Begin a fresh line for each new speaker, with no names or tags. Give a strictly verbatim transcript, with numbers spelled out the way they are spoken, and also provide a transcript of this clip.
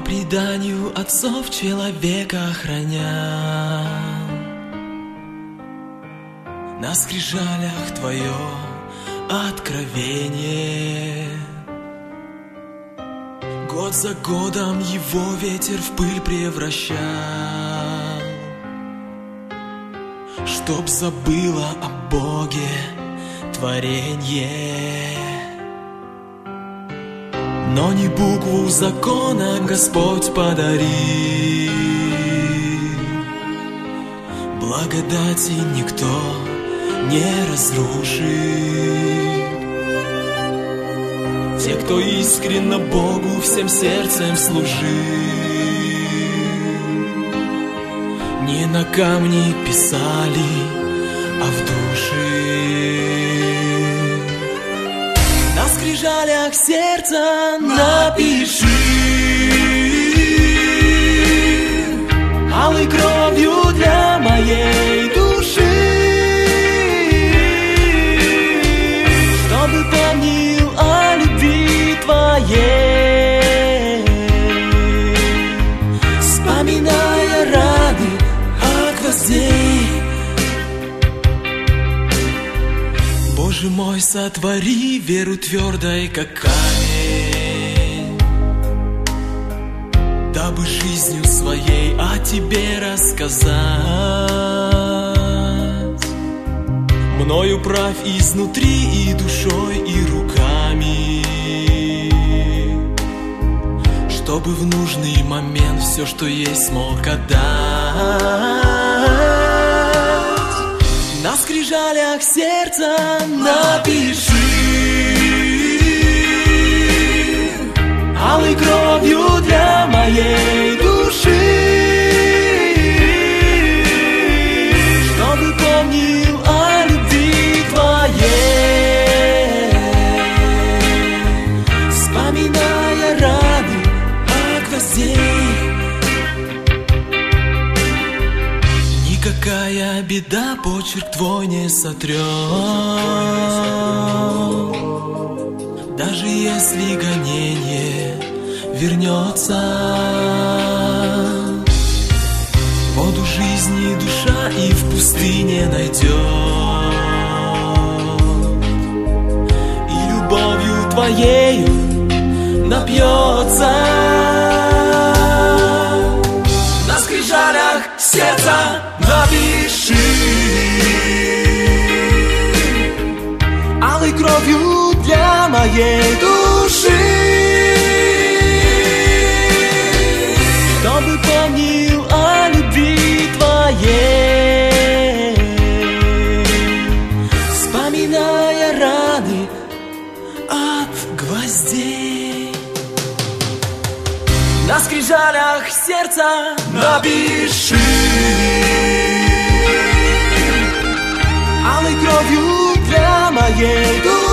преданию отцов человека храня. На скрижалях твое откровение. Год за годом его ветер в пыль превращал, чтоб забыло о Боге творенье. Но не букву закона Господь подарил, благодати никто не разрушит. Те, кто искренно Богу всем сердцем служил, не на камне писали, а в душе. На скрижалях сердца напиши алой кровью для моей души, чтобы помнил о любви твоей, вспоминая раны от гвоздей. Боже мой, сотвори веру твердой, как камень, дабы жизнью своей о тебе рассказать. Мною правь изнутри и душой, и руками, чтобы в нужный момент все, что есть, смог отдать. На скрижалях сердца напиши алой кровью для моей души, чтобы помнил о любви твоей, вспоминая раны от гвоздей. Никакая беда почерк твой не сотрет, даже если гонение вернется. Воду жизни душа и в пустыне найдет, и любовью твоею напьется. На скрижалях сердца напиши алой кровью для моей души, чтобы помнил о любви твоей, вспоминая раны от гвоздей. На скрижалях сердца напиши алой кровью для моей души,